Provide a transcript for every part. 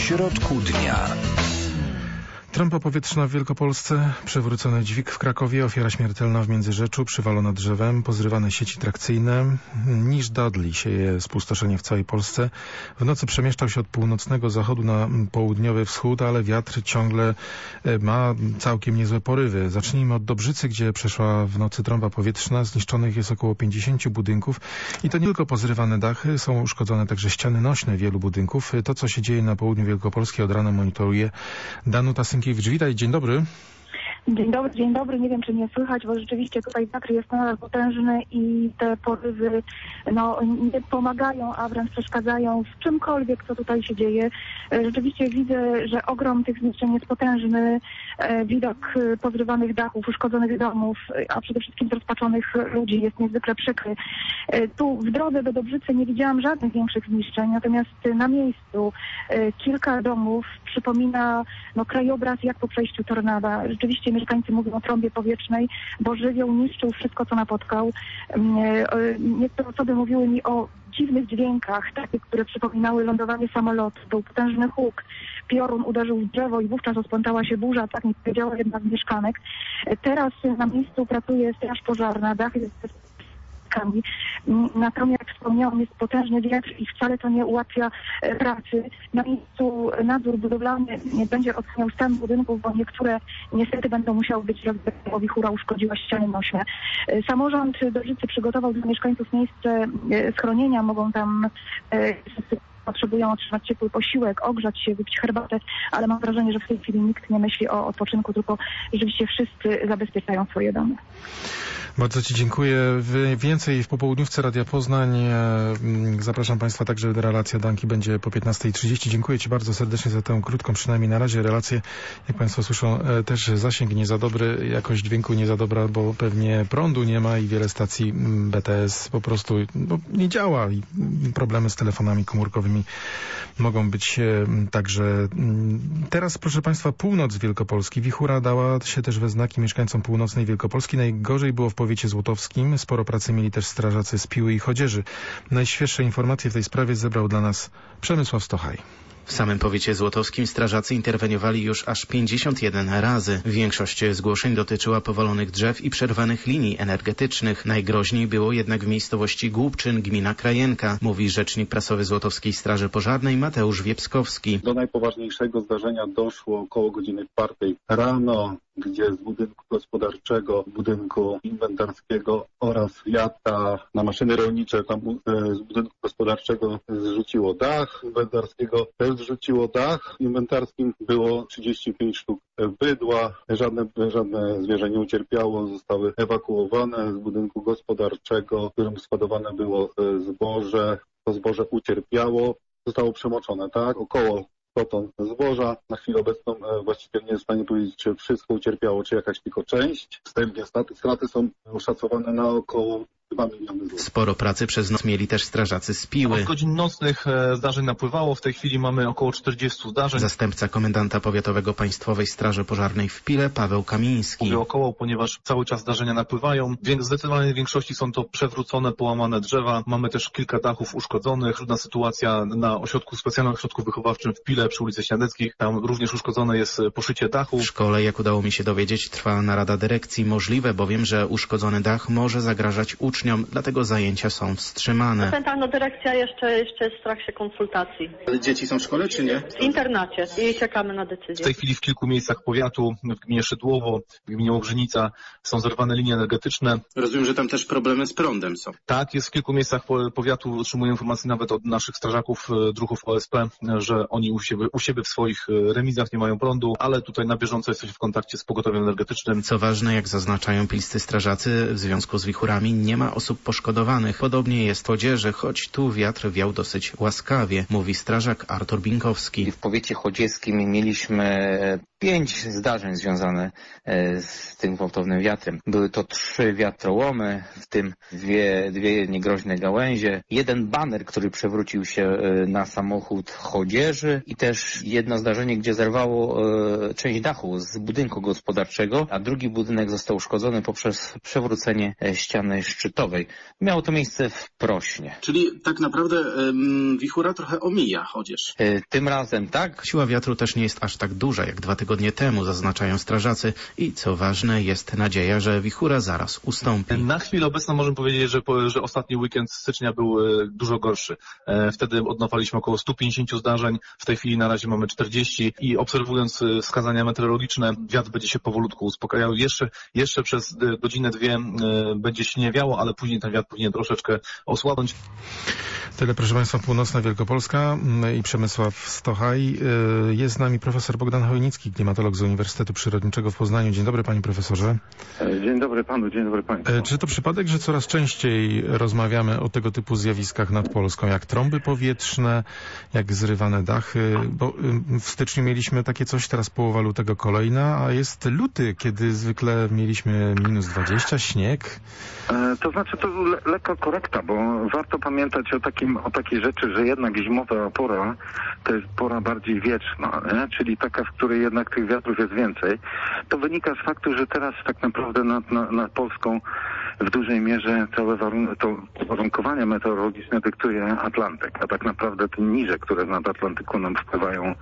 środku dnia. Trąba powietrzna w Wielkopolsce, przewrócony dźwig w Krakowie, ofiara śmiertelna w Międzyrzeczu, przywalona drzewem, pozrywane sieci trakcyjne. Niż Dudley sieje spustoszenie w całej Polsce. W nocy przemieszczał się od północnego zachodu na południowy wschód, ale wiatr ciągle ma całkiem niezłe porywy. Zacznijmy od Dobrzycy, gdzie przeszła w nocy trąba powietrzna. Zniszczonych jest około 50 budynków i to nie tylko pozrywane dachy, są uszkodzone także ściany nośne wielu budynków. To, co się dzieje na południu Wielkopolski, od rana monitoruje Danuta Synkiewicz. Witaj, dzień dobry. Dzień dobry. Nie wiem, czy mnie słychać, bo rzeczywiście tutaj wiatr jest nadal potężny i te porywy nie pomagają, a wręcz przeszkadzają w czymkolwiek, co tutaj się dzieje. Rzeczywiście widzę, że ogrom tych zniszczeń jest potężny. Widok pozrywanych dachów, uszkodzonych domów, a przede wszystkim zrozpaczonych ludzi jest niezwykle przykry. Tu w drodze do Dobrzycy nie widziałam żadnych większych zniszczeń, natomiast na miejscu kilka domów przypomina krajobraz jak po przejściu tornada. Rzeczywiście mieszkańcy mówią o trąbie powietrznej, bo żywioł niszczył wszystko, co napotkał. Niektóre osoby mówiły mi o dziwnych dźwiękach, takich, które przypominały lądowanie samolotu. Był potężny huk, piorun uderzył w drzewo i wówczas rozpętała się burza, tak mi powiedziała jedna z mieszkanek. Teraz na miejscu pracuje straż pożarna, dach jest natomiast, jak wspomniałam, jest potężny wiatr i wcale to nie ułatwia pracy. Na miejscu nadzór budowlany będzie oceniał stan budynków, bo niektóre niestety będą musiały być rozbite, bo wichura uszkodziła ściany nośne. Samorząd Dobrzycy przygotował dla mieszkańców miejsce schronienia, mogą tam potrzebują otrzymać ciepły posiłek, ogrzać się, wypić herbatę, ale mam wrażenie, że w tej chwili nikt nie myśli o odpoczynku, tylko rzeczywiście wszyscy zabezpieczają swoje domy. Bardzo Ci dziękuję. Więcej w popołudniówce Radia Poznań. Zapraszam Państwa także, relacja Danki będzie po 15:30. Dziękuję Ci bardzo serdecznie za tę krótką, przynajmniej na razie, relację. Jak Państwo słyszą, też zasięg nie za dobry, jakość dźwięku nie za dobra, bo pewnie prądu nie ma i wiele stacji BTS po prostu nie działa i problemy z telefonami komórkowymi mogą być także. Teraz, proszę Państwa, północ Wielkopolski. Wichura dała się też we znaki mieszkańcom północnej Wielkopolski. Najgorzej było w powiecie złotowskim. Sporo pracy mieli też strażacy z Piły i Chodzieży. Najświeższe informacje w tej sprawie zebrał dla nas Przemysław Stochaj. W samym powiecie złotowskim strażacy interweniowali już aż 51 razy. Większość zgłoszeń dotyczyła powalonych drzew i przerwanych linii energetycznych. Najgroźniej było jednak w miejscowości Głubczyn, gmina Krajenka, mówi rzecznik prasowy Złotowskiej Straży Pożarnej Mateusz Wiepskowski. Do najpoważniejszego zdarzenia doszło około godziny 4 rano, gdzie z budynku gospodarczego, budynku inwentarskiego oraz wiata na maszyny rolnicze, tam z budynku gospodarczego zrzuciło dach, inwentarskiego też zrzuciło dach. W inwentarskim było 35 sztuk bydła, żadne zwierzę nie ucierpiało, zostały ewakuowane z budynku gospodarczego, w którym składowane było zboże. To zboże ucierpiało, zostało przemoczone, tak? Około 100 ton zboża. Na chwilę obecną właściciel nie jest w stanie powiedzieć, czy wszystko ucierpiało, czy jakaś tylko część. Wstępnie straty są oszacowane na około 2 miliony złotych. Sporo pracy przez noc mieli też strażacy z Piły. Od godzin nocnych zdarzeń napływało. W tej chwili mamy około 40 zdarzeń. Zastępca komendanta powiatowego Państwowej Straży Pożarnej w Pile, Paweł Kamiński. Mówię około, ponieważ cały czas zdarzenia napływają. W zdecydowanej większości są to przewrócone, połamane drzewa. Mamy też kilka dachów uszkodzonych. Trudna sytuacja na specjalnym ośrodku wychowawczym w Pile przy ulicy Śniadeckich. Tam również uszkodzone jest poszycie dachu. W szkole, jak udało mi się dowiedzieć, trwa narada dyrekcji. Możliwe bowiem, że uszkodzony dach może zagrażać uczniom, dlatego zajęcia są wstrzymane. Centralna dyrekcja jeszcze jest w trakcie konsultacji. Ale dzieci są w szkole, czy nie? W internacie i czekamy na decyzję. W tej chwili w kilku miejscach powiatu, w gminie Szydłowo, w gminie Łobrzynica są zerwane linie energetyczne. Rozumiem, że tam też problemy z prądem są. Tak, jest w kilku miejscach powiatu, otrzymuję informacje nawet od naszych strażaków, druhów OSP, że oni u siebie w swoich remizach nie mają prądu, ale tutaj na bieżąco jesteśmy w kontakcie z pogotowiem energetycznym. Co ważne, jak zaznaczają pilscy strażacy, w związku z wichurami nie ma osób poszkodowanych. Podobnie jest w Chodzieży, choć tu wiatr wiał dosyć łaskawie, mówi strażak Artur Binkowski. W powiecie chodzieskim mieliśmy 5 zdarzeń związane z tym gwałtownym wiatrem. Były to 3 wiatrołomy, w tym dwie niegroźne gałęzie, 1 baner, który przewrócił się na samochód chodzieży i też jedno zdarzenie, gdzie zerwało część dachu z budynku gospodarczego, a drugi budynek został uszkodzony poprzez przewrócenie ściany szczytowej. Miało to miejsce w Prośnie. Czyli tak naprawdę wichura trochę omija chodzież. Tym razem tak. Siła wiatru też nie jest aż tak duża jak 2 tygodnie temu, zaznaczają strażacy i co ważne, jest nadzieja, że wichura zaraz ustąpi. Na chwilę obecną możemy powiedzieć, że ostatni weekend stycznia był dużo gorszy. Wtedy odnotowaliśmy około 150 zdarzeń, w tej chwili na razie mamy 40 i obserwując wskazania meteorologiczne, wiatr będzie się powolutku uspokajał. Jeszcze przez godzinę, 2 będzie śniewiało, ale później ten wiatr powinien troszeczkę osłabnąć. Tyle, proszę Państwa, Północna Wielkopolska i Przemysław Stochaj. Jest z nami profesor Bogdan Chojnicki, klimatolog z Uniwersytetu Przyrodniczego w Poznaniu. Dzień dobry, panie profesorze. Dzień dobry panu, dzień dobry państwu. Czy to przypadek, że coraz częściej rozmawiamy o tego typu zjawiskach nad Polską, jak trąby powietrzne, jak zrywane dachy? Bo w styczniu mieliśmy takie coś, teraz połowa lutego kolejna, a jest luty, kiedy zwykle mieliśmy -20, śnieg. To znaczy to lekka korekta, bo warto pamiętać o takiej rzeczy, że jednak zimowa pora to jest pora bardziej wieczna, nie? Czyli taka, w której jednak tych wiatrów jest więcej. To wynika z faktu, że teraz tak naprawdę nad Polską w dużej mierze całe warunkowania meteorologiczne dyktuje Atlantyk, a tak naprawdę te niże, które nad Atlantyku nam wpływają,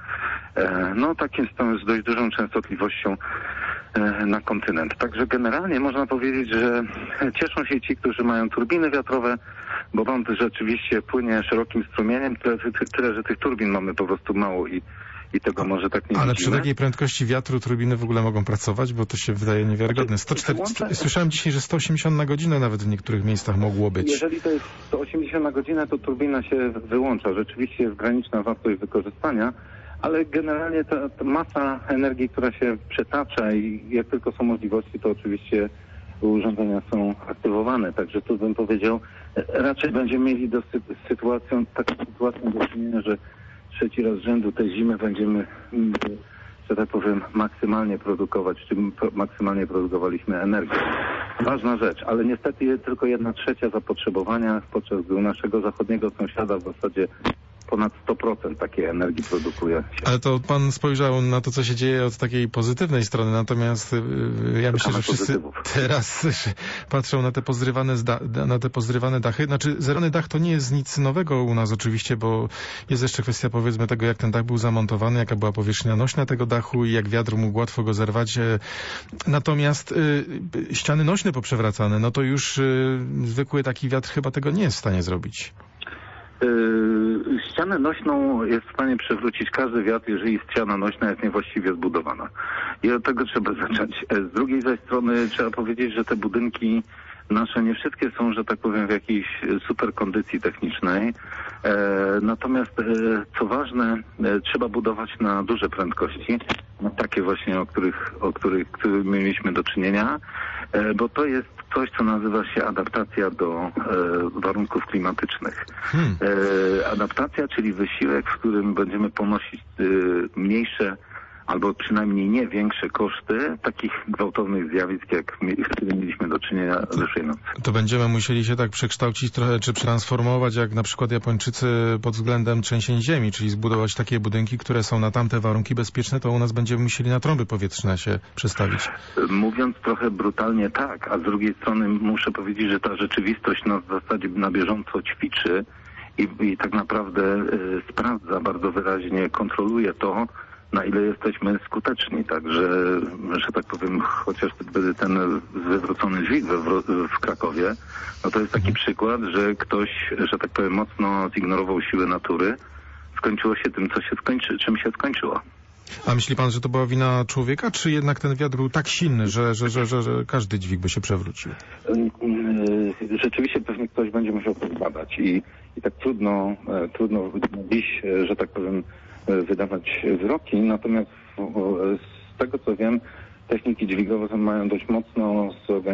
z dość dużą częstotliwością na kontynent. Także generalnie można powiedzieć, że cieszą się ci, którzy mają turbiny wiatrowe, bo prąd rzeczywiście płynie szerokim strumieniem, tyle że tych turbin mamy po prostu mało i tego może tak nie Ale widzimy. przy takiej prędkości wiatru turbiny w ogóle mogą pracować, bo to się wydaje niewiarygodne. Słyszałem dzisiaj, że 180 na godzinę nawet w niektórych miejscach mogło być. Jeżeli to jest 180 na godzinę, to turbina się wyłącza. Rzeczywiście jest graniczna wartość wykorzystania, ale generalnie ta masa energii, która się przetacza i jak tylko są możliwości, to oczywiście urządzenia są aktywowane. Także tu bym powiedział, raczej będziemy mieli taką sytuacją do czynienia, że 3. raz z rzędu tej zimy będziemy, że tak powiem, maksymalnie produkować, czy maksymalnie produkowaliśmy energię. Ważna rzecz, ale niestety tylko 1/3 zapotrzebowania, podczas gdy u naszego zachodniego sąsiada w zasadzie ponad 100% takiej energii produkuje się. Ale to pan spojrzał na to, co się dzieje od takiej pozytywnej strony, natomiast ja myślę, że wszyscy teraz patrzą na te pozrywane dachy. Znaczy, zerwany dach to nie jest nic nowego u nas oczywiście, bo jest jeszcze kwestia, powiedzmy, tego, jak ten dach był zamontowany, jaka była powierzchnia nośna tego dachu i jak wiatr mógł łatwo go zerwać. Natomiast ściany nośne poprzewracane, no to już zwykły taki wiatr chyba tego nie jest w stanie zrobić. Ścianę nośną jest w stanie przewrócić każdy wiatr, jeżeli ściana nośna jest niewłaściwie zbudowana. I od tego trzeba zacząć. Z drugiej zaś strony trzeba powiedzieć, że te budynki nasze nie wszystkie są, że tak powiem, w jakiejś super kondycji technicznej. Natomiast co ważne, trzeba budować na duże prędkości, takie właśnie, o których mieliśmy do czynienia, bo to jest coś, co nazywa się adaptacja do warunków klimatycznych. Adaptacja, czyli wysiłek, w którym będziemy ponosić mniejsze albo przynajmniej nie większe koszty takich gwałtownych zjawisk, jak z którymi mieliśmy do czynienia zeszłej nocy. To będziemy musieli się tak przekształcić trochę, czy przetransformować, jak na przykład Japończycy pod względem trzęsień ziemi, czyli zbudować takie budynki, które są na tamte warunki bezpieczne, to u nas będziemy musieli na trąby powietrzne się przestawić. Mówiąc trochę brutalnie tak, a z drugiej strony muszę powiedzieć, że ta rzeczywistość nas w zasadzie na bieżąco ćwiczy i tak naprawdę sprawdza bardzo wyraźnie, kontroluje to, na ile jesteśmy skuteczni. Także, że tak powiem, chociażby ten wywrócony dźwig w Krakowie, no to jest taki przykład, że ktoś, że tak powiem, mocno zignorował siły natury. Skończyło się tym, czym się skończyło. A myśli pan, że to była wina człowieka, czy jednak ten wiatr był tak silny, że każdy dźwig by się przewrócił? Rzeczywiście pewnie ktoś będzie musiał to zbadać i tak trudno dziś, że tak powiem, wydawać wyroki, natomiast z tego co wiem, techniki dźwigowe mają dość mocno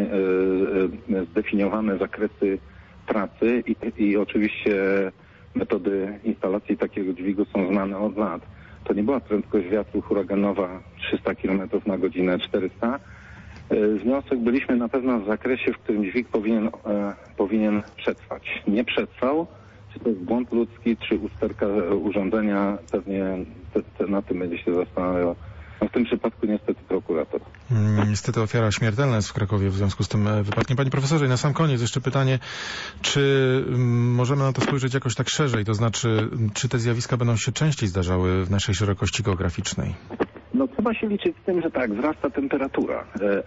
zdefiniowane zakresy pracy i oczywiście metody instalacji takiego dźwigu są znane od lat. to nie była prędkość wiatru huraganowa 300 km na godzinę, 400. Wniosek, byliśmy na pewno w zakresie, w którym dźwig powinien przetrwać. Nie przetrwał. Czy to jest błąd ludzki, czy usterka urządzenia, pewnie na tym będzie się zastanawiał. No w tym przypadku niestety prokurator. Niestety ofiara śmiertelna jest w Krakowie w związku z tym wypadkiem. Panie profesorze, i na sam koniec jeszcze pytanie, czy możemy na to spojrzeć jakoś tak szerzej, to znaczy, czy te zjawiska będą się częściej zdarzały w naszej szerokości geograficznej? No trzeba się liczyć z tym, że tak, wzrasta temperatura,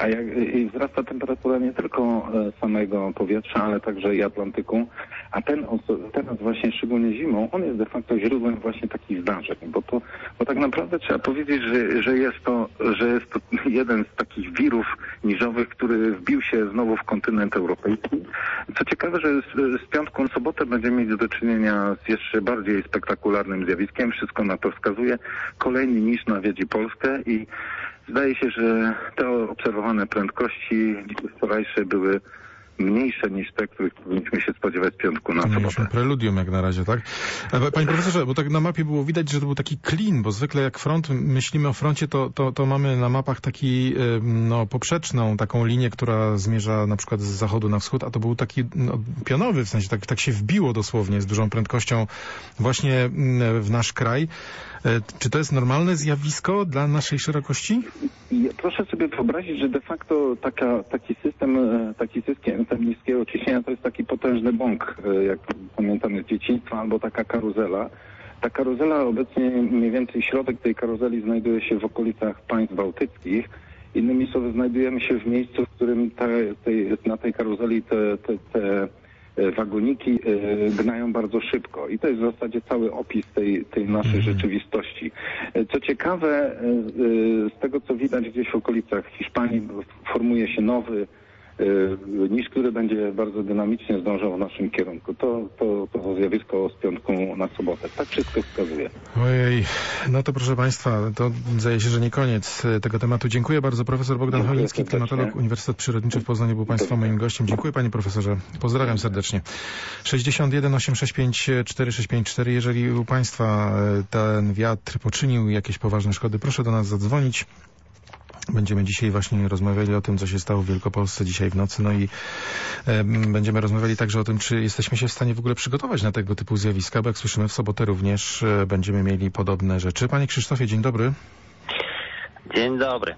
i wzrasta temperatura nie tylko samego powietrza, ale także i Atlantyku, a teraz właśnie szczególnie zimą, on jest de facto źródłem właśnie takich zdarzeń, bo tak naprawdę trzeba powiedzieć, że jest to jeden z takich wirów niżowych, który wbił się znowu w kontynent europejski. Co ciekawe, że z piątku na sobotę będziemy mieć do czynienia z jeszcze bardziej spektakularnym zjawiskiem, wszystko na to wskazuje, kolejny niż nawiedzi Polskę i zdaje się, że te obserwowane prędkości wczorajsze były mniejsze niż te, których powinniśmy się spodziewać z piątku na sobotę. Preludium jak na razie, tak? Panie profesorze, bo tak na mapie było widać, że to był taki klin, bo zwykle jak front, myślimy o froncie, to mamy na mapach taki, poprzeczną taką linię, która zmierza na przykład z zachodu na wschód, a to był taki pionowy, w sensie tak się wbiło dosłownie z dużą prędkością właśnie w nasz kraj. Czy to jest normalne zjawisko dla naszej szerokości? Proszę sobie wyobrazić, że de facto taki system niskiego ciśnienia to jest taki potężny bąk, jak pamiętamy z dzieciństwa, albo taka karuzela. Ta karuzela obecnie, mniej więcej środek tej karuzeli znajduje się w okolicach państw bałtyckich. Innymi słowy, znajdujemy się w miejscu, w którym na tej karuzeli te wagoniki gnają bardzo szybko i to jest w zasadzie cały opis tej naszej rzeczywistości. Co ciekawe, z tego co widać gdzieś w okolicach Hiszpanii formuje się nowy niż który będzie bardzo dynamicznie zdążał w naszym kierunku. To zjawisko z piątku na sobotę. Tak wszystko wskazuje. Ojej, no to proszę Państwa, to zdaje się, że nie koniec tego tematu. Dziękuję bardzo. Profesor Bogdan Chojnicki, klimatolog, Uniwersytet Przyrodniczy w Poznaniu był Państwa moim gościem. Dziękuję Panie Profesorze. Pozdrawiam serdecznie. 61 865 4654. Jeżeli u Państwa ten wiatr poczynił jakieś poważne szkody, proszę do nas zadzwonić. Będziemy dzisiaj właśnie rozmawiali o tym, co się stało w Wielkopolsce dzisiaj w nocy, no i będziemy rozmawiali także o tym, czy jesteśmy się w stanie w ogóle przygotować na tego typu zjawiska, bo jak słyszymy w sobotę również będziemy mieli podobne rzeczy. Panie Krzysztofie, dzień dobry. Dzień dobry.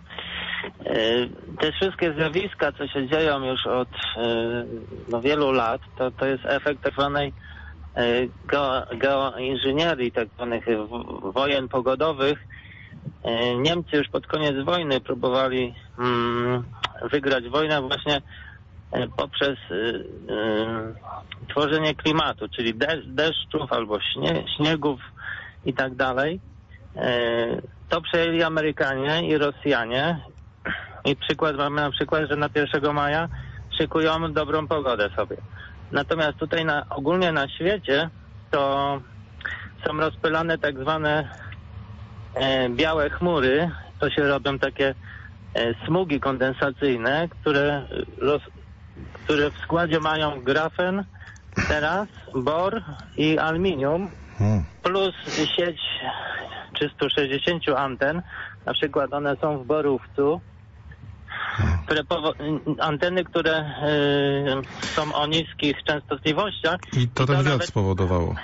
Te wszystkie zjawiska, co się dzieją już od wielu lat, to jest efekt tak zwanej geoinżynierii, tak zwanych wojen pogodowych. Niemcy już pod koniec wojny próbowali wygrać wojnę właśnie poprzez tworzenie klimatu, czyli deszczów albo śniegów i tak dalej. To przejęli Amerykanie i Rosjanie i mamy na przykład, że na 1 maja szykują dobrą pogodę sobie. Natomiast tutaj ogólnie na świecie to są rozpylane tak zwane białe chmury, to się robią takie smugi kondensacyjne, które w składzie mają grafen, teraz bor i aluminium, plus sieć 360 anten, na przykład one są w Borówcu, anteny, które są o niskich częstotliwościach. I to ten wiatr spowodowało.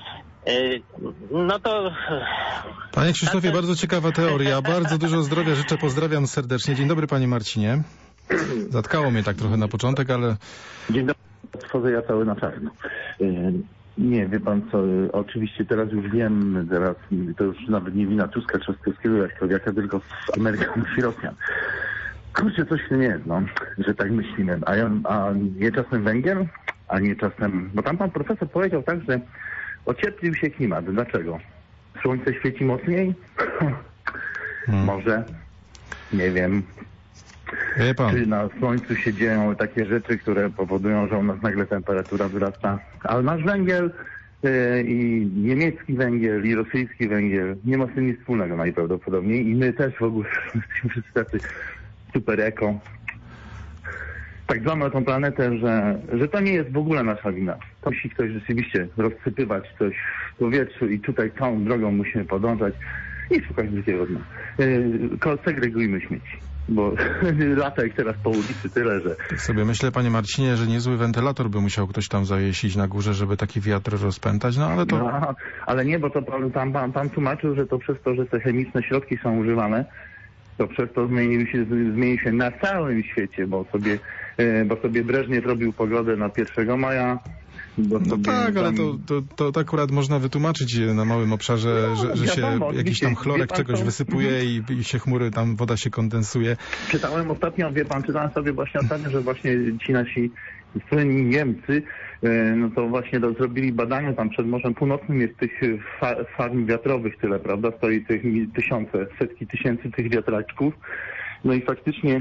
No to... Panie Krzysztofie, bardzo ciekawa teoria. Bardzo dużo zdrowia życzę, pozdrawiam serdecznie. Dzień dobry Panie Marcinie. Zatkało mnie tak trochę na początek, ale... Dzień dobry, wchodzę ja cały na czarno. Nie, wie pan co, oczywiście teraz już wiem, to już nawet nie wina Tuska, Trzaskowskiego, Jaśkowiaka, tylko z Amerykanów i Rosjan. Kurczę, coś w tym jest, że tak myślimy. A nie czasem węgiel? A nie czasem... Bo tam pan profesor powiedział tak, że ocieplił się klimat. Dlaczego? Słońce świeci mocniej? Może. Nie wiem. Wie pan. Czy na słońcu się dzieją takie rzeczy, które powodują, że u nas nagle temperatura wzrasta. Ale nasz węgiel i niemiecki węgiel i rosyjski węgiel nie ma z tym nic wspólnego najprawdopodobniej. I my też w ogóle jesteśmy wszyscy tacy super eko. Tak dbamy o tą planetę, że to nie jest w ogóle nasza wina. To musi ktoś rzeczywiście rozsypywać coś w powietrzu i tutaj całą drogą musimy podążać. i szukać drugiego dna. Segregujmy śmieci, bo lata ich teraz po ulicy tyle, że... Tak sobie myślę, panie Marcinie, że niezły wentylator by musiał ktoś tam zawiesić na górze, żeby taki wiatr rozpętać, no ale to... No, ale nie, bo to pan tłumaczył, że to przez to, że te chemiczne środki są używane, to przez to zmienił się na całym świecie, bo sobie Breżniew robił pogodę na 1 maja. No tak, ale to akurat można wytłumaczyć na małym obszarze, że wiadomo, się jakiś tam chlorek czegoś wysypuje i się chmury, tam woda się kondensuje. Czytałem sobie właśnie ostatnio, że właśnie ci nasi słynni Niemcy, no to właśnie zrobili badania, tam przed Morzem Północnym jest tych farm wiatrowych tyle, prawda? Stoi tych setki tysięcy tych wiatraczków. No i faktycznie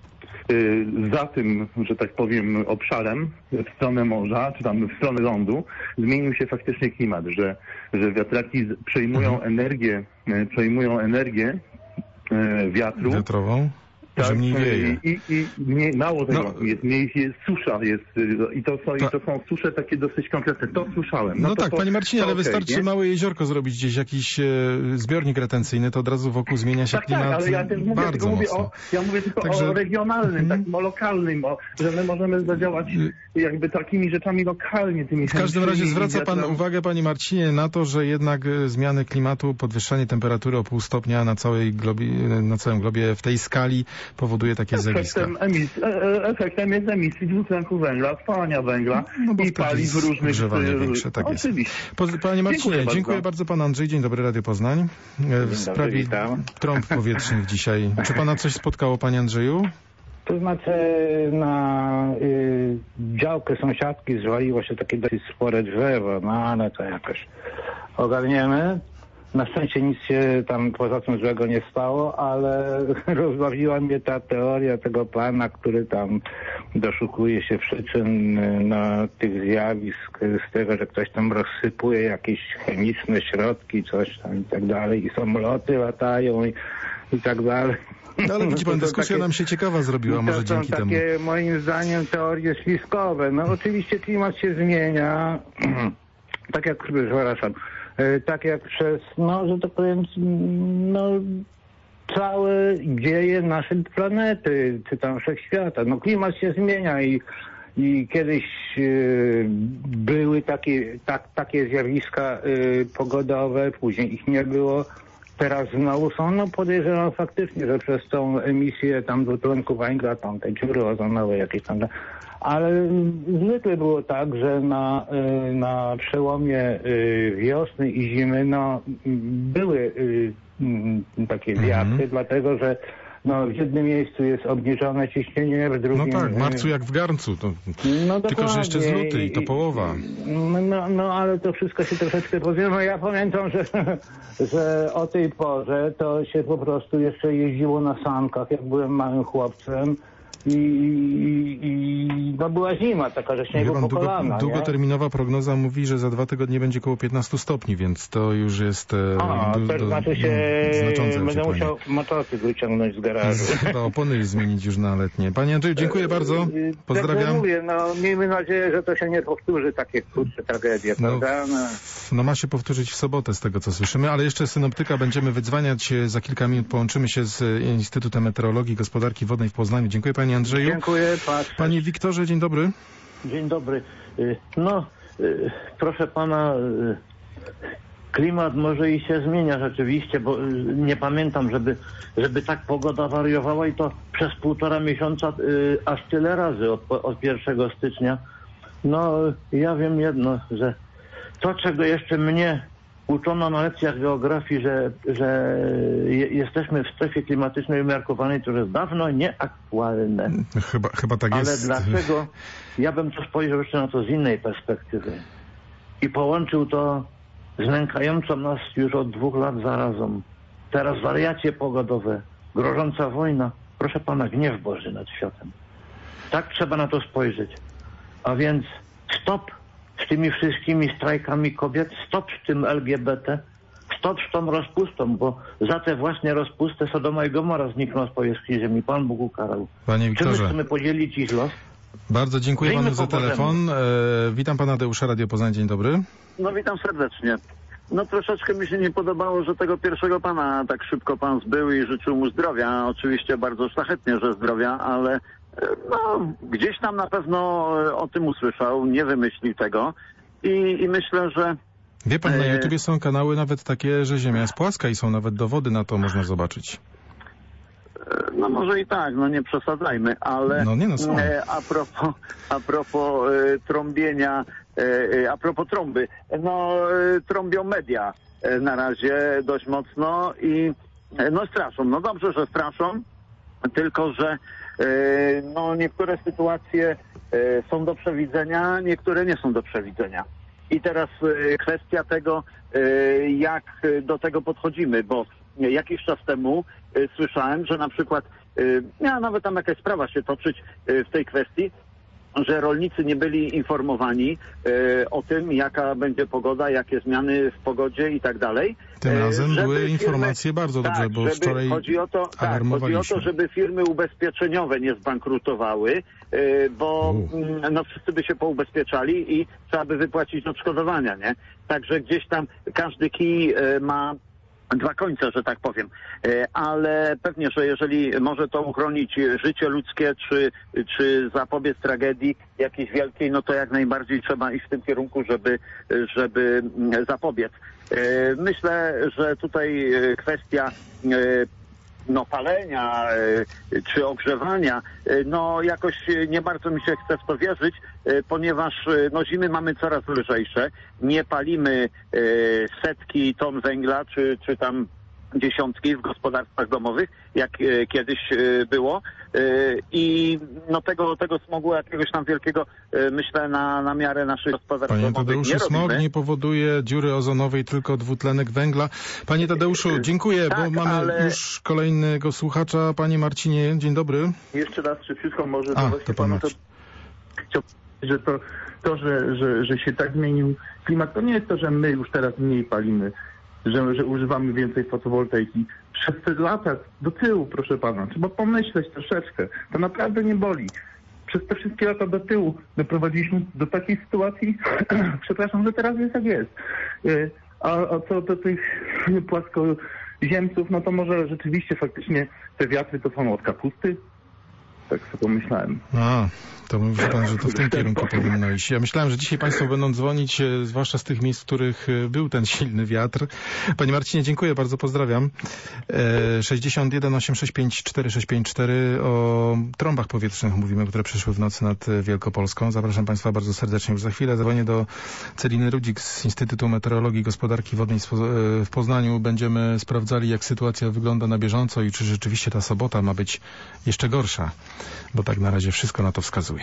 za tym, że tak powiem, obszarem w stronę morza, czy tam w stronę lądu, zmienił się faktycznie klimat, że wiatraki przejmują energię wiatru. Wiatrową? Tak, że mniej wieje. I mało tego, jest susza, i to są susze takie dosyć konkretne. To słyszałem. No tak, panie Marcinie, ale wystarczy małe jeziorko zrobić gdzieś, jakiś zbiornik retencyjny, to od razu wokół zmienia się klimat. Tak, ale ja też mówię tylko o regionalnym, takim o lokalnym, że my możemy zadziałać jakby takimi rzeczami lokalnie. W każdym razie zwraca pan uwagę, panie Marcinie, na to, że jednak zmiany klimatu, podwyższanie temperatury o 0,5 stopnia na całym globie w tej skali powoduje takie zjawiska. Efektem jest emisji dwutlenku węgla, spalania węgla i paliw różnych... Grzewanie większe, tak jest. Panie Marcinie, dziękuję bardzo. Pan Andrzej. Dzień dobry, Radio Poznań. W sprawie trąb powietrznych dzisiaj. Czy pana coś spotkało, panie Andrzeju? To znaczy na działkę sąsiadki zwaliło się takie dosyć spore drzewo, no ale to jakoś ogarniemy. Na szczęście nic się tam poza tym złego nie stało, ale rozbawiła mnie ta teoria tego pana, który tam doszukuje się przyczyn tych zjawisk z tego, że ktoś tam rozsypuje jakieś chemiczne środki, coś tam i tak dalej, i samoloty latają i tak dalej. No, ale widzi pan, dyskusja nam się ciekawa zrobiła, może dzięki temu. To są takie, moim zdaniem, teorie spiskowe. No oczywiście klimat się zmienia, tak jak przez, że tak powiem, całe dzieje naszej planety, czy tam wszechświata. No klimat się zmienia i kiedyś były takie zjawiska pogodowe, później ich nie było. Teraz znowu są, podejrzewam faktycznie, że przez tą emisję tam dwutlenku węgla, tam tej dziury ozonowej jakieś tam, ale zwykle było tak, że na przełomie wiosny i zimy, były takie wiatry, dlatego że w jednym miejscu jest obniżone ciśnienie, w drugim... No tak, w marcu jak w garncu, tylko że jeszcze z luty i to połowa. Ale to wszystko się troszeczkę pozmieniło. Ja pamiętam, że o tej porze to się po prostu jeszcze jeździło na sankach, jak byłem małym chłopcem. I była zima taka, że śniegu po kolana. Długoterminowa prognoza mówi, że za 2 tygodnie będzie około 15 stopni, więc to już jest to znaczy się będę musiał motocykl wyciągnąć z garażu. Chyba opony już zmienić już na letnie. Panie Andrzeju, dziękuję bardzo. Pozdrawiam. Tak mówię, miejmy nadzieję, że to się nie powtórzy, takie kurcze tragedie, prawda? Ma się powtórzyć w sobotę z tego, co słyszymy, ale jeszcze synoptyka będziemy wydzwaniać. Za kilka minut połączymy się z Instytutem Meteorologii i Gospodarki Wodnej w Poznaniu. Dziękuję, panie Andrzeju. Dziękuję. Panie Wiktorze, dzień dobry. Dzień dobry. Proszę pana, klimat może i się zmienia rzeczywiście, bo nie pamiętam, żeby tak pogoda wariowała i to przez 1,5 miesiąca aż tyle razy od 1 stycznia. Ja wiem jedno, że to, czego jeszcze mnie uczono na lekcjach geografii, że jesteśmy w strefie klimatycznej umiarkowanej, to jest dawno nieaktualne. Chyba tak jest. Ale dlaczego? Ja bym to spojrzał jeszcze na to z innej perspektywy i połączył to z nękającą nas już od 2 lat zarazą. Teraz wariacje pogodowe, grożąca wojna, proszę pana, gniew Boży nad światem. Tak trzeba na to spojrzeć. A więc stop z tymi wszystkimi strajkami kobiet, stop z tym LGBT, stop z tą rozpustą, bo za te właśnie rozpustę Sodoma i Gomora znikną z powierzchni ziemi. Pan Bóg ukarał. Panie Wiktorze, czy my chcemy podzielić ich los? Bardzo dziękuję panu za telefon. Witam pana Deusza, Radio Poznań. Dzień dobry. Witam serdecznie. No troszeczkę mi się nie podobało, że tego pierwszego pana tak szybko pan zbył i życzył mu zdrowia. Oczywiście bardzo szlachetnie, że zdrowia, ale no gdzieś tam na pewno o tym usłyszał, nie wymyślił tego i myślę, że... Wie pan, na YouTubie są kanały nawet takie, że Ziemia jest płaska i są nawet dowody na to, można zobaczyć. No może i tak, no nie przesadzajmy, ale no nie, no są. A propos trąbienia, a propos trąby, no trąbią media na razie dość mocno i no straszą. No dobrze, że straszą, tylko że no niektóre sytuacje są do przewidzenia, niektóre nie są do przewidzenia. I teraz kwestia tego, jak do tego podchodzimy, bo jakiś czas temu słyszałem, że na przykład miała nawet tam jakaś sprawa się toczyć w tej kwestii, że rolnicy nie byli informowani o tym, jaka będzie pogoda, jakie zmiany w pogodzie i tak dalej. Tym razem były informacje bardzo dobrze, bo wczoraj chodzi o to, żeby firmy ubezpieczeniowe nie zbankrutowały, bo no wszyscy by się poubezpieczali i trzeba by wypłacić odszkodowania, nie? Także gdzieś tam każdy kij ma dwa końce, że tak powiem, ale pewnie, że jeżeli może to uchronić życie ludzkie, czy zapobiec tragedii jakiejś wielkiej, no to jak najbardziej trzeba iść w tym kierunku, żeby zapobiec. Myślę, że tutaj kwestia no palenia czy ogrzewania, no jakoś nie bardzo mi się chce w to wierzyć, ponieważ no zimy mamy coraz lżejsze, nie palimy setki ton węgla, czy tam dziesiątki w gospodarstwach domowych, jak kiedyś było. I no tego smogu jakiegoś tam wielkiego, myślę, na miarę naszych gospodarstw domowych nie Tadeuszu, smog nie powoduje dziury ozonowej, tylko dwutlenek węgla. Panie Tadeuszu, dziękuję, bo mamy już kolejnego słuchacza. Panie Marcinie, dzień dobry. Jeszcze raz, czy wszystko może... To pan Marcin. Chciałbym powiedzieć, że że się tak zmienił klimat, to nie jest to, że my już teraz mniej palimy, że używamy więcej fotowoltaiki. Przez te lata do tyłu, proszę pana, trzeba pomyśleć troszeczkę. To naprawdę nie boli. Przez te wszystkie lata do tyłu doprowadziliśmy do takiej sytuacji, przepraszam, że teraz jest jak jest. A co do tych płaskoziemców, no to może rzeczywiście faktycznie te wiatry to są od kapusty? Tak sobie pomyślałem. To mówi pan, że to w tym kierunku powinno iść. Ja myślałem, że dzisiaj państwo będą dzwonić, zwłaszcza z tych miejsc, w których był ten silny wiatr. Panie Marcinie, dziękuję bardzo, pozdrawiam. 61 865 4654 o trąbach powietrznych mówimy, które przyszły w nocy nad Wielkopolską. Zapraszam państwa bardzo serdecznie już za chwilę. Dzwonię do Celiny Rudzik z Instytutu Meteorologii i Gospodarki Wodnej w Poznaniu. Będziemy sprawdzali, jak sytuacja wygląda na bieżąco i czy rzeczywiście ta sobota ma być jeszcze gorsza, bo tak na razie wszystko na to wskazuje.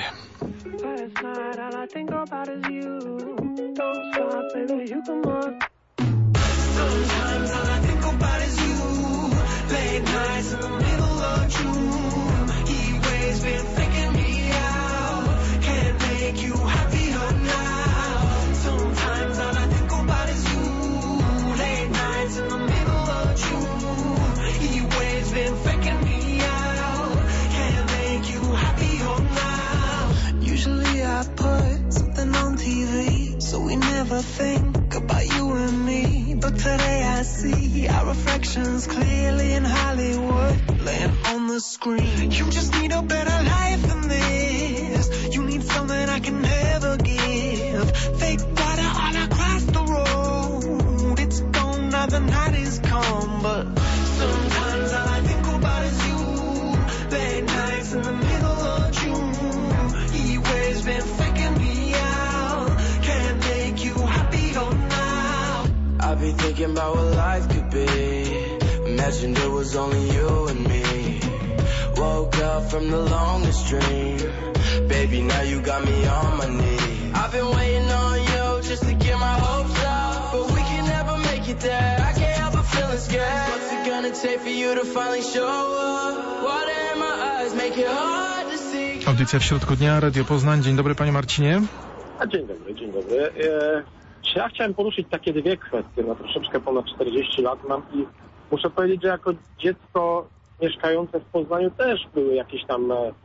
So we never think about you and me, but today I see our reflections clearly in Hollywood, laying on the screen. You just need a better life than this. You need something I can never give. Fake water all across the road. It's gone now, the night is come, but sometimes all I think about is you. Late nights in the middle of June. He waves been faking me out. Can't make you happier now. I've been thinking about what life could be. Imagined it was only you and me. Woke up from the longest dream. Baby, now you got me on my knees. I've been waiting on you just to get my hopes up, but we can never make it there. I can't help but feeling scared. What's it gonna take for you to finally show up? Water in my eyes make it hard to see. Audycja w środku dnia, Radio Poznań. Dzień dobry, panie Marcinie. Dzień dobry, dzień dobry. Ja chciałem poruszyć takie dwie kwestie. Na troszeczkę ponad 40 lat mam i muszę powiedzieć, że jako dziecko mieszkające w Poznaniu też były jakieś tam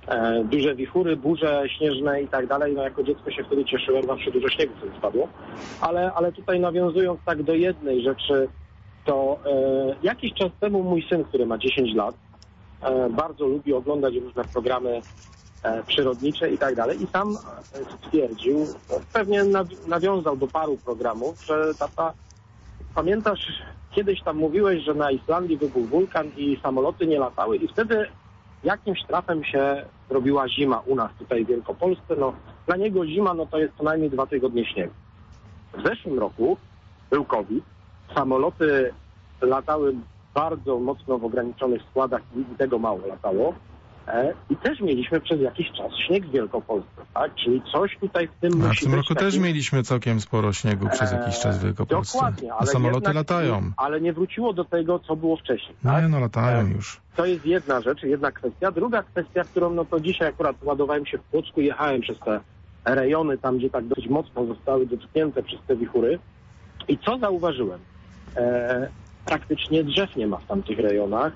duże wichury, burze śnieżne i tak dalej. No jako dziecko się wtedy cieszyłem, zawsze dużo śniegu wtedy spadło. Ale tutaj nawiązując tak do jednej rzeczy, to jakiś czas temu mój syn, który ma 10 lat, bardzo lubi oglądać różne programy przyrodnicze i tak dalej. I sam stwierdził, pewnie nawiązał do paru programów, że tata, pamiętasz, kiedyś tam mówiłeś, że na Islandii wybuchł wulkan i samoloty nie latały i wtedy jakimś trafem się robiła zima u nas tutaj w Wielkopolsce. No, dla niego zima to jest co najmniej 2 tygodnie śniegu. W zeszłym roku był COVID, samoloty latały bardzo mocno w ograniczonych składach i tego mało latało. I też mieliśmy przez jakiś czas śnieg w Wielkopolsce, tak? Czyli coś tutaj w tym musi być. W tym roku też mieliśmy całkiem sporo śniegu przez jakiś czas w Wielkopolsce. Dokładnie, ale samoloty latają. Ale nie wróciło do tego, co było wcześniej. Tak? Nie, latają już. To jest jedna rzecz, jedna kwestia. Druga kwestia, którą to dzisiaj akurat ładowałem się w Płocku, jechałem przez te rejony, tam gdzie tak dosyć mocno zostały dotknięte przez te wichury. I co zauważyłem? Praktycznie drzew nie ma w tamtych rejonach.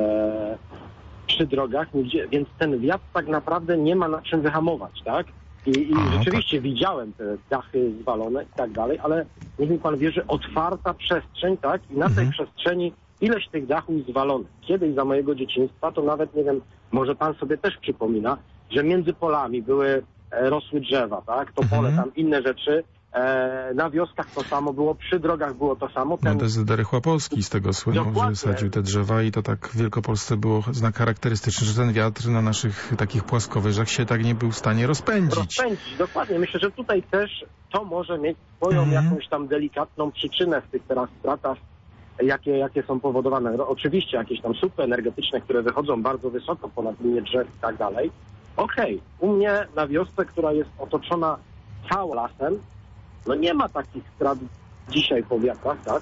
Przy drogach, nigdzie, więc ten wiatr tak naprawdę nie ma na czym wyhamować, tak? I rzeczywiście widziałem te dachy zwalone i tak dalej, ale niech mi pan wierzy, otwarta przestrzeń, tak? I na tej przestrzeni ileś tych dachów zwalonych. Kiedyś za mojego dzieciństwa, to nawet, nie wiem, może pan sobie też przypomina, że między polami rosły drzewa, tak? To pole, tam inne rzeczy. Na wioskach to samo było, przy drogach było to samo. Dezydery Chłopolski z tego słyną, że sadził te drzewa i to tak w Wielkopolsce było znak charakterystyczny, że ten wiatr na naszych takich płaskowyżach się tak nie był w stanie rozpędzić. Dokładnie. Myślę, że tutaj też to może mieć swoją jakąś tam delikatną przyczynę w tych teraz stratach, jakie są powodowane. Oczywiście jakieś tam słupy energetyczne, które wychodzą bardzo wysoko ponad linię drzew i tak dalej. Okej, u mnie na wiosce, która jest otoczona całym lasem, nie ma takich strat dzisiaj po wiatrach, tak?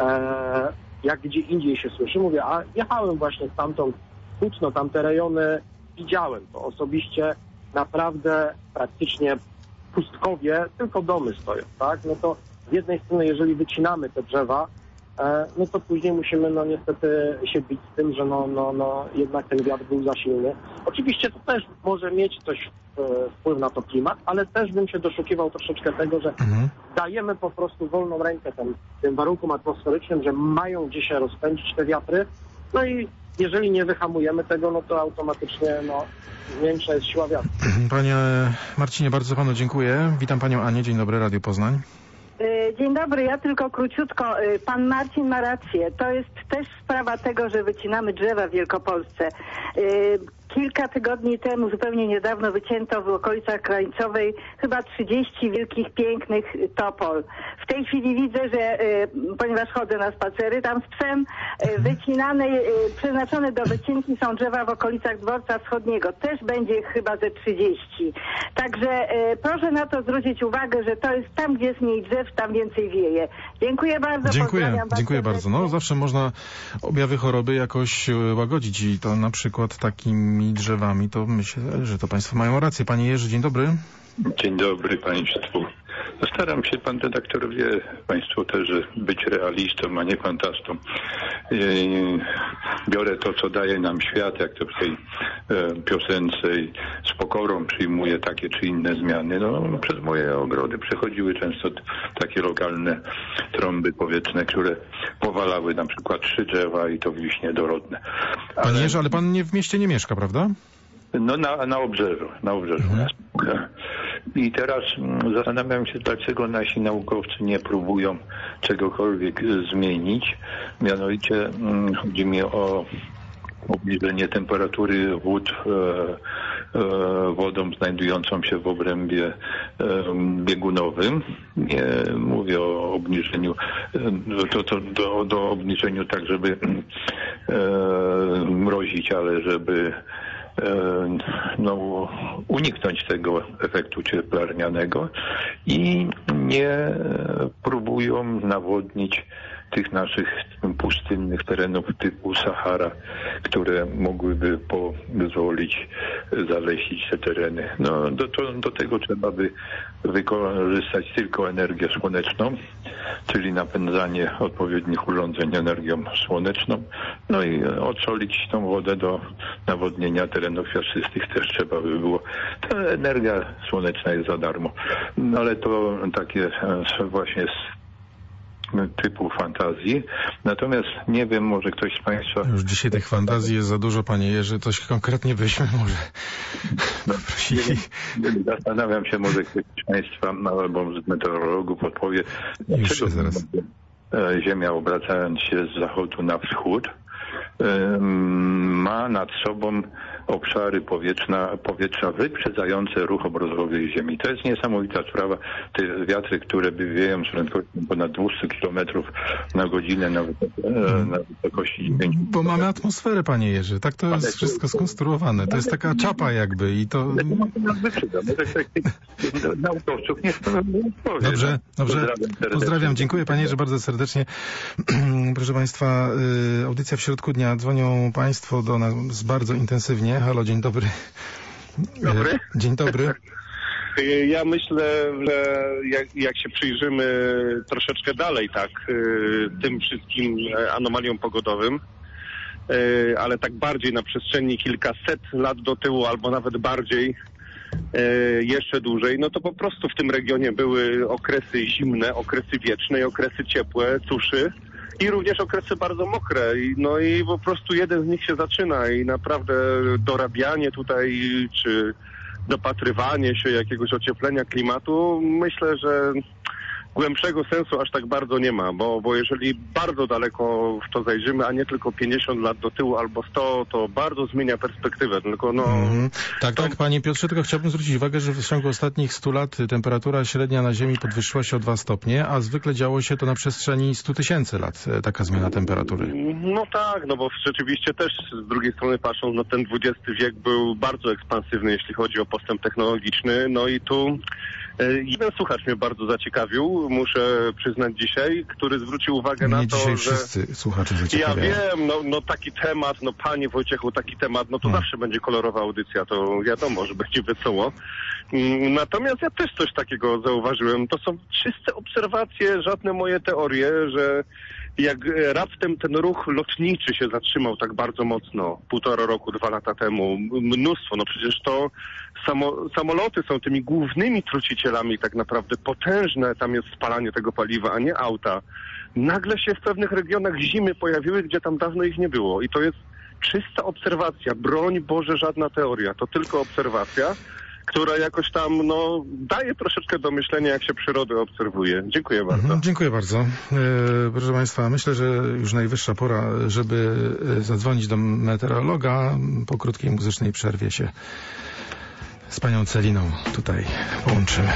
Jak gdzie indziej się słyszy. Mówię, a jechałem właśnie stamtąd, Kutno, tamte rejony, widziałem to osobiście, naprawdę praktycznie pustkowie, tylko domy stoją, tak? No to z jednej strony, jeżeli wycinamy te drzewa, no to później musimy niestety się bić z tym, że jednak ten wiatr był za silny. Oczywiście to też może mieć coś wpływ na to klimat, ale też bym się doszukiwał troszeczkę tego, że dajemy po prostu wolną rękę tym warunkom atmosferycznym, że mają gdzie się rozpędzić te wiatry. No i jeżeli nie wyhamujemy tego, to automatycznie mniejsza jest siła wiatru. Panie Marcinie, bardzo panu dziękuję. Witam panią Anię. Dzień dobry, Radio Poznań. Dzień dobry, ja tylko króciutko. Pan Marcin ma rację. To jest też sprawa tego, że wycinamy drzewa w Wielkopolsce. Kilka tygodni temu, zupełnie niedawno, wycięto w okolicach Krańcowej chyba 30 wielkich, pięknych topol. W tej chwili widzę, że ponieważ chodzę na spacery tam z psem, wycinane, przeznaczone do wycinki są drzewa w okolicach Dworca Wschodniego. Też będzie chyba ze 30. Także proszę na to zwrócić uwagę, że to jest tam, gdzie jest mniej drzew, tam więcej wieje. Dziękuję bardzo. Dziękuję bardzo. Zawsze można objawy choroby jakoś łagodzić i to na przykład takimi drzewami, to myślę, że to państwo mają rację. Panie Jerzy, dzień dobry. Dzień dobry państwu. Staram się, pan redaktor wie, państwo też, być realistą, a nie fantastą. Biorę to, co daje nam świat, jak to w tej piosence, i z pokorą przyjmuję takie czy inne zmiany. Przez moje ogrody przechodziły często takie lokalne trąby powietrzne, które powalały na przykład 3 drzewa i to wiśnie dorodne. Panie Jerzy, ale pan w mieście nie mieszka, prawda? Na obrzeżu. I teraz zastanawiam się, dlaczego nasi naukowcy nie próbują czegokolwiek zmienić. Mianowicie chodzi mi o obniżenie temperatury wód wodą znajdującą się w obrębie biegunowym. Nie mówię o obniżeniu, do obniżeniu tak, żeby mrozić, ale żeby uniknąć tego efektu cieplarnianego i nie próbują nawodnić tych naszych pustynnych terenów typu Sahara, które mogłyby pozwolić zalesić te tereny. No, do tego trzeba by wykorzystać tylko energię słoneczną, czyli napędzanie odpowiednich urządzeń energią słoneczną, no i odsolić tą wodę do nawodnienia terenów piaszczystych też trzeba by było. Ta energia słoneczna jest za darmo, no, ale to takie właśnie typu fantazji. Natomiast nie wiem, może ktoś z Państwa... Już dzisiaj tych fantazji jest za dużo, panie Jerzy. Coś konkretnie byśmy może poprosili. Zastanawiam się, może ktoś z Państwa albo z meteorologów odpowie, dlaczego Ziemia, obracając się z zachodu na wschód, ma nad sobą obszary powietrza wyprzedzające ruch obrotowej Ziemi. To jest niesamowita sprawa. Te wiatry, które wieją z prędkością ponad 200 km na godzinę na wysokości 5. Bo mamy atmosferę, panie Jerzy. Tak to jest wszystko skonstruowane. To jest taka czapa jakby i to... Naukowców nie Dobrze. Pozdrawiam. Dziękuję, panie Jerzy, bardzo serdecznie. Proszę państwa, audycja w środku dnia. Dzwonią państwo do nas bardzo intensywnie. Halo, dzień dobry. Dobry. Dzień dobry. Ja myślę, że jak się przyjrzymy troszeczkę dalej, tak, tym wszystkim anomaliom pogodowym, ale tak bardziej na przestrzeni kilkaset lat do tyłu, albo nawet bardziej, jeszcze dłużej, no to po prostu w tym regionie były okresy zimne, okresy wieczne i okresy ciepłe, suszy. I również okresy bardzo mokre. No i po prostu jeden z nich się zaczyna i naprawdę dorabianie tutaj, czy dopatrywanie się jakiegoś ocieplenia klimatu, myślę, że głębszego sensu aż tak bardzo nie ma, bo jeżeli bardzo daleko w to zajrzymy, a nie tylko 50 lat do tyłu albo 100, to bardzo zmienia perspektywę. Tylko Tak, panie Piotrze, tylko chciałbym zwrócić uwagę, że w ciągu ostatnich 100 lat temperatura średnia na Ziemi podwyższyła się o 2 stopnie, a zwykle działo się to na przestrzeni 100 000 lat, taka zmiana temperatury. No tak, no bo rzeczywiście też z drugiej strony patrząc, no ten XX wiek był bardzo ekspansywny, jeśli chodzi o postęp technologiczny, no i tu jeden słuchacz mnie bardzo zaciekawił, muszę przyznać dzisiaj, który zwrócił uwagę na to, dzisiaj że... wszyscy słuchacze zaciekawiają. Ja wiem, no taki temat, no panie Wojciechu, taki temat, no to zawsze będzie kolorowa audycja, to wiadomo, że będzie wesoło. Natomiast ja też coś takiego zauważyłem. To są czyste obserwacje, żadne moje teorie, że jak raptem ten ruch lotniczy się zatrzymał tak bardzo mocno, 1,5 roku, 2 lata temu, mnóstwo, no przecież to samoloty są tymi głównymi trucicielami tak naprawdę, potężne tam jest spalanie tego paliwa, a nie auta. Nagle się w pewnych regionach zimy pojawiły, gdzie tam dawno ich nie było i to jest czysta obserwacja, broń Boże, żadna teoria, to tylko obserwacja, która jakoś tam, daje troszeczkę do myślenia, jak się przyrodę obserwuje. Dziękuję bardzo. Dziękuję bardzo. Proszę państwa, myślę, że już najwyższa pora, żeby zadzwonić do meteorologa. Po krótkiej muzycznej przerwie się z panią Celiną tutaj połączymy.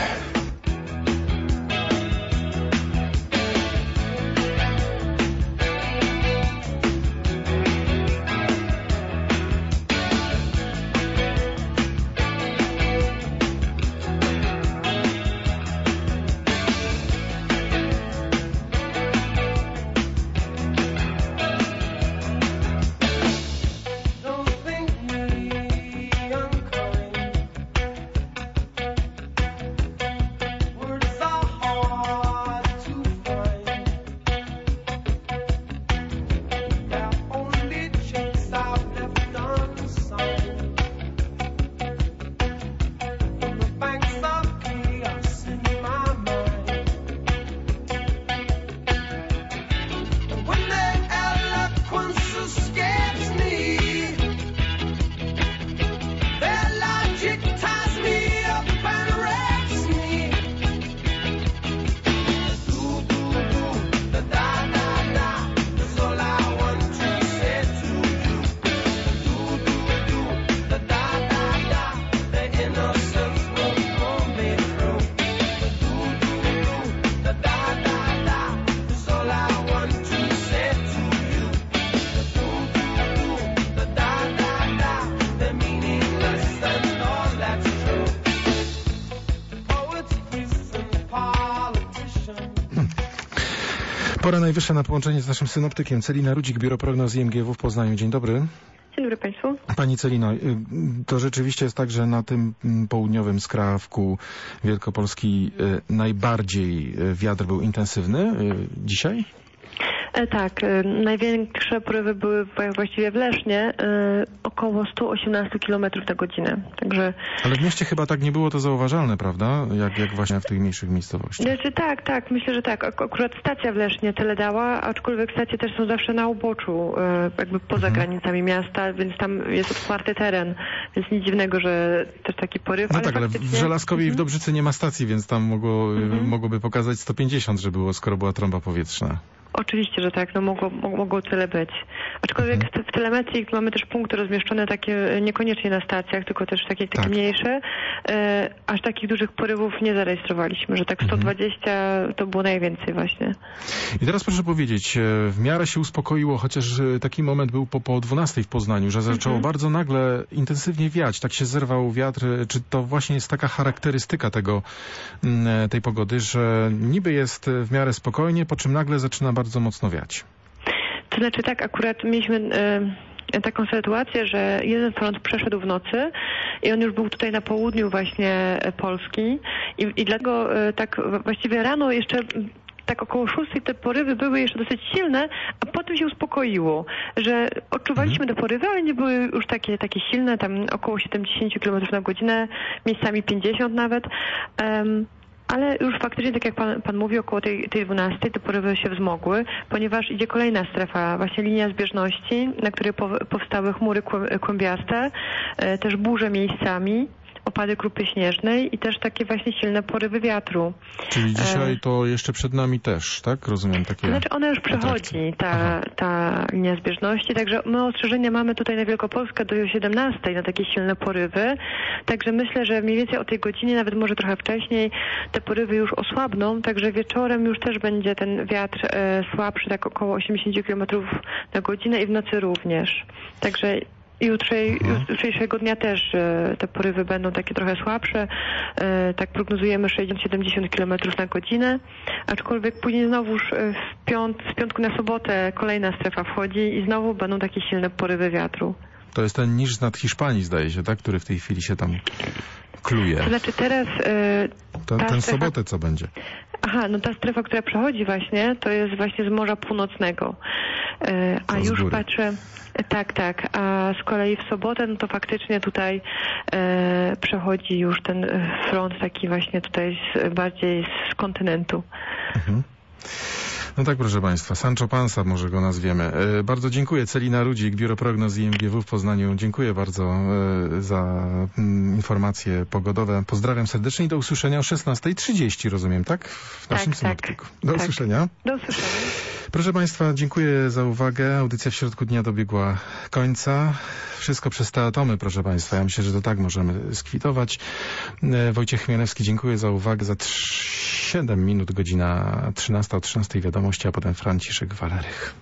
Pora najwyższa na połączenie z naszym synoptykiem. Celina Rudzik, Biuro Prognoz IMGW w Poznaniu. Dzień dobry. Dzień dobry Państwu. Pani Celino, to rzeczywiście jest tak, że na tym południowym skrawku Wielkopolski najbardziej wiatr był intensywny dzisiaj? Tak, największe porywy były właściwie w Lesznie, około 118 km na godzinę. Także... Ale w mieście chyba tak nie było to zauważalne, prawda? Jak właśnie w tych mniejszych miejscowościach. Znaczy tak, myślę, że tak. Akurat stacja w Lesznie tyle dała, aczkolwiek stacje też są zawsze na uboczu, jakby poza granicami miasta, więc tam jest otwarty teren, więc nic dziwnego, że też taki poryw. No ale tak, faktycznie... ale w Żelazkowie i w Dobrzycy nie ma stacji, więc tam mogłoby pokazać 150, że było, skoro była trąba powietrzna. Oczywiście, że tak, no mogło tyle być. Aczkolwiek w telemetrii mamy też punkty rozmieszczone takie niekoniecznie na stacjach, tylko też takie mniejsze. Aż takich dużych porywów nie zarejestrowaliśmy, że tak 120 to było najwięcej właśnie. I teraz proszę powiedzieć, w miarę się uspokoiło, chociaż taki moment był po 12 w Poznaniu, że zaczęło bardzo nagle intensywnie wiać, tak się zerwał wiatr. Czy to właśnie jest taka charakterystyka tej pogody, że niby jest w miarę spokojnie, po czym nagle zaczyna bardzo mocno wiać? To znaczy tak, akurat mieliśmy taką sytuację, że jeden front przeszedł w nocy i on już był tutaj na południu właśnie Polski i dlatego tak właściwie rano jeszcze tak około 6 te porywy były jeszcze dosyć silne, a potem się uspokoiło, że odczuwaliśmy te porywy, ale nie były już takie silne, tam około 70 km na godzinę, miejscami 50 nawet. Ale już faktycznie, tak jak pan mówi, około tej 12 te porywy się wzmogły, ponieważ idzie kolejna strefa, właśnie linia zbieżności, na której powstały chmury kłębiaste, też burze miejscami, opady krupy śnieżnej i też takie właśnie silne porywy wiatru. Czyli dzisiaj to jeszcze przed nami też, tak? Rozumiem takie... Znaczy ona już przechodzi, ta linia zbieżności, także my ostrzeżenia mamy tutaj na Wielkopolskę do 17 na takie silne porywy, także myślę, że mniej więcej o tej godzinie, nawet może trochę wcześniej, te porywy już osłabną, także wieczorem już też będzie ten wiatr słabszy, tak około 80 km na godzinę i w nocy również. Także jutrzejszego dnia też te porywy będą takie trochę słabsze. Tak prognozujemy 60-70 km na godzinę. Aczkolwiek później znowuż z piątku na sobotę kolejna strefa wchodzi i znowu będą takie silne porywy wiatru. To jest ten niż nad Hiszpanii, zdaje się, tak? Który w tej chwili się tam kluje. To znaczy teraz... Ten sobotę co będzie? Aha, no ta strefa, która przechodzi właśnie, to jest właśnie z Morza Północnego. A już patrzę... Tak. A z kolei w sobotę, no to faktycznie tutaj przechodzi już ten front taki właśnie tutaj bardziej z kontynentu. No tak, proszę Państwa, Sancho Panza może go nazwiemy. Bardzo dziękuję. Celina Rudzik, Biuro Prognoz IMGW w Poznaniu. Dziękuję bardzo za informacje pogodowe. Pozdrawiam serdecznie i do usłyszenia o 16:30, rozumiem, tak? W naszym synoptyku. Do usłyszenia. Do usłyszenia. Proszę Państwa, dziękuję za uwagę. Audycja w środku dnia dobiegła końca. Wszystko przez te atomy, proszę Państwa. Ja myślę, że to tak możemy skwitować. Wojciech Chmielewski, dziękuję za uwagę. Za 7 minut, godzina 13, o 13 wiadomości, a potem Franciszek Walerych.